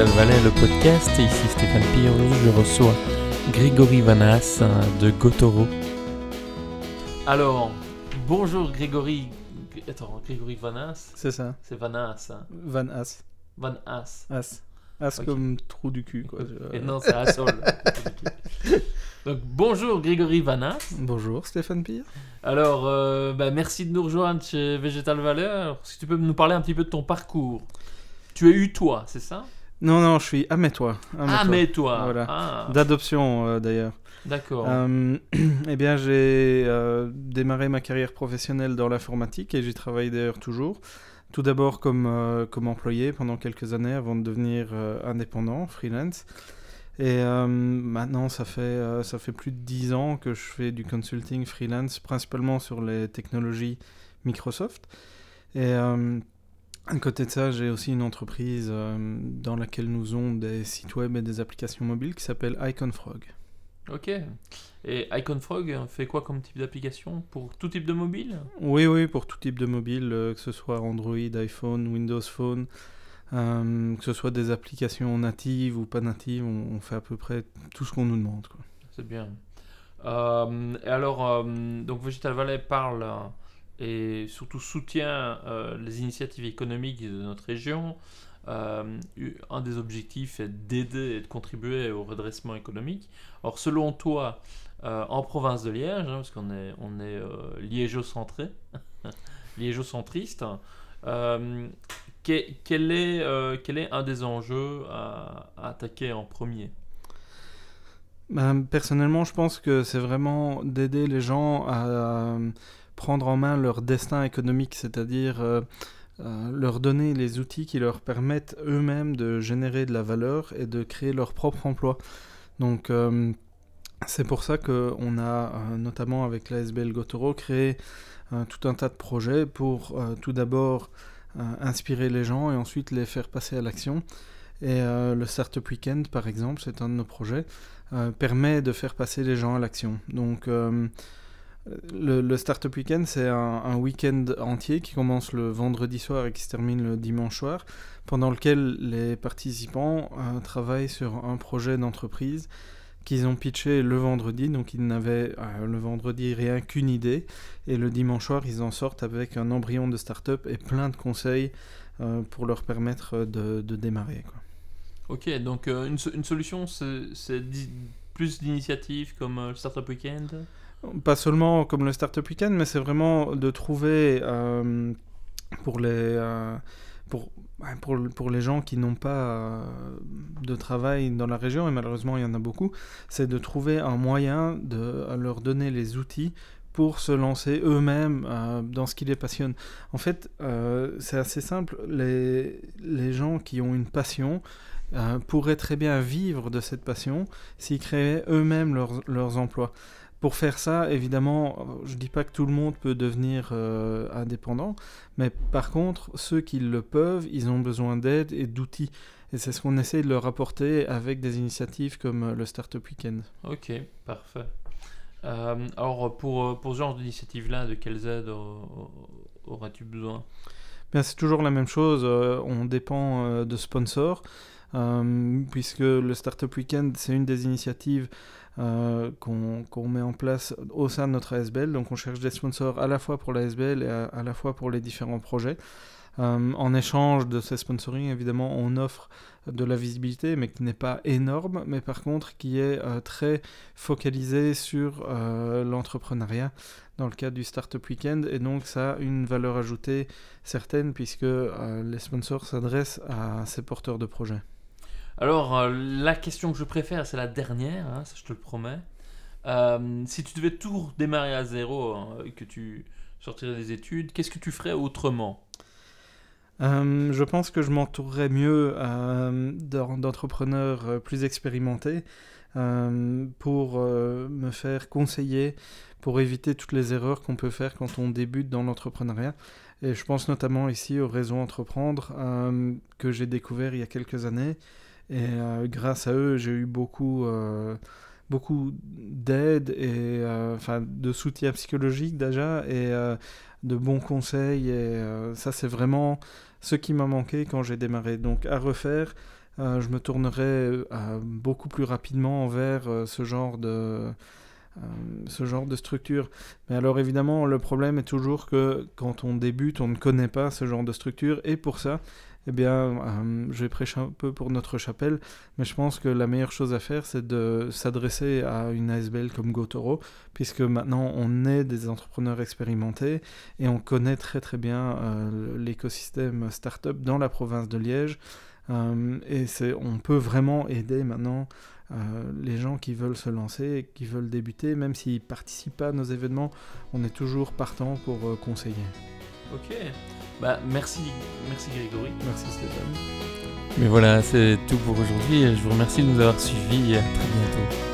Végétal Valais, le podcast. Et ici Stéphane Pire. Aujourd'hui, je reçois Grégory Vanhaas de Gotoro. Alors, bonjour Grégory. Attends, Grégory Vanhaas. C'est ça. C'est Vanhaas. Hein. Vanhaas. Vanhaas. As Ok. Comme trou du cul, quoi. Et non, c'est Assol. Donc, bonjour Grégory Vanhaas. Bonjour Stéphane Pire. Alors, merci de nous rejoindre chez Végétal Valais. Alors, si tu peux nous parler un petit peu de ton parcours. Tu es Utois, c'est ça? Non, je suis Amétois. Mais toi. Voilà. Ah, D'adoption d'ailleurs. d'accord. Eh bien, j'ai démarré ma carrière professionnelle dans l'informatique et j'y travaille d'ailleurs toujours. Tout d'abord comme employé pendant quelques années avant de devenir indépendant, freelance. Et maintenant, ça fait plus de 10 ans que je fais du consulting freelance, principalement sur les technologies Microsoft. Et à côté de ça, j'ai aussi une entreprise dans laquelle nous avons des sites web et des applications mobiles qui s'appelle IconFrog. Ok. Et IconFrog fait quoi comme type d'application? Pour tout type de mobile? Oui, pour tout type de mobile, que ce soit Android, iPhone, Windows Phone, que ce soit des applications natives ou pas natives, on fait à peu près tout ce qu'on nous demande, quoi. C'est bien. Et alors, donc Végétal Valais parle et surtout soutient les initiatives économiques de notre région. Un des objectifs est d'aider et de contribuer au redressement économique. Or, selon toi, en province de Liège, parce qu'on est liégeocentré, liégeocentriste, quel est un des enjeux à attaquer en premier? Personnellement, je pense que c'est vraiment d'aider les gens à prendre en main leur destin économique, c'est-à-dire leur donner les outils qui leur permettent eux-mêmes de générer de la valeur et de créer leur propre emploi. Donc c'est pour ça qu'on a notamment avec l'ASBL Gotoro créé tout un tas de projets pour tout d'abord inspirer les gens et ensuite les faire passer à l'action. Et le Startup Weekend, par exemple, c'est un de nos projets, permet de faire passer les gens à l'action. Donc le Startup Weekend, c'est un week-end entier qui commence le vendredi soir et qui se termine le dimanche soir, pendant lequel les participants travaillent sur un projet d'entreprise qu'ils ont pitché le vendredi. Donc ils n'avaient le vendredi rien qu'une idée, et le dimanche soir, ils en sortent avec un embryon de start-up et plein de conseils pour leur permettre de démarrer, quoi. Ok, donc une solution, c'est plus d'initiatives comme le Startup Weekend? Pas seulement comme le Startup Weekend, mais c'est vraiment de trouver pour les gens qui n'ont pas de travail dans la région, et malheureusement il y en a beaucoup, c'est de trouver un moyen de leur donner les outils pour se lancer eux-mêmes dans ce qui les passionne. En fait, c'est assez simple, les gens qui ont une passion pourraient très bien vivre de cette passion s'ils créaient eux-mêmes leurs emplois. Pour faire ça, évidemment, je ne dis pas que tout le monde peut devenir indépendant, mais par contre, ceux qui le peuvent, ils ont besoin d'aide et d'outils. Et c'est ce qu'on essaie de leur apporter avec des initiatives comme le Startup Weekend. Ok, parfait. Alors, pour ce genre d'initiative-là, de quelles aides auras-tu besoin? Bien, c'est toujours la même chose, on dépend de sponsors, puisque le Startup Weekend, c'est une des initiatives qu'on met en place au sein de notre ASBL. Donc on cherche des sponsors à la fois pour l'ASBL et à la fois pour les différents projets. En échange de ces sponsoring, évidemment, on offre de la visibilité, mais qui n'est pas énorme, mais par contre qui est très focalisé sur l'entrepreneuriat dans le cadre du Startup Weekend, et donc ça a une valeur ajoutée certaine, puisque les sponsors s'adressent à ces porteurs de projets. Alors, la question que je préfère, c'est la dernière, hein, ça je te le promets. Si tu devais tout redémarrer à zéro, et que tu sortirais des études, qu'est-ce que tu ferais autrement? Je pense que je m'entourerais mieux d'entrepreneurs plus expérimentés pour me faire conseiller, pour éviter toutes les erreurs qu'on peut faire quand on débute dans l'entrepreneuriat. Et je pense notamment ici au réseau Entreprendre que j'ai découvert il y a quelques années. Et grâce à eux, j'ai eu beaucoup d'aide et de soutien psychologique déjà, et de bons conseils. Et ça, c'est vraiment ce qui m'a manqué quand j'ai démarré. Donc à refaire, je me tournerais beaucoup plus rapidement vers ce genre de structure. Mais alors évidemment, le problème est toujours que quand on débute, on ne connaît pas ce genre de structure, et pour ça, eh bien, je vais prêcher un peu pour notre chapelle, mais je pense que la meilleure chose à faire, c'est de s'adresser à une ASBL comme GoToro, puisque maintenant on est des entrepreneurs expérimentés et on connaît très très bien l'écosystème startup dans la province de Liège. Et on peut vraiment aider maintenant les gens qui veulent se lancer et qui veulent débuter, même s'ils ne participent pas à nos événements, on est toujours partant pour conseiller. Ok, bah merci Grégory. Merci Stéphane. Mais voilà, c'est tout pour aujourd'hui. Je vous remercie de nous avoir suivis et à très bientôt.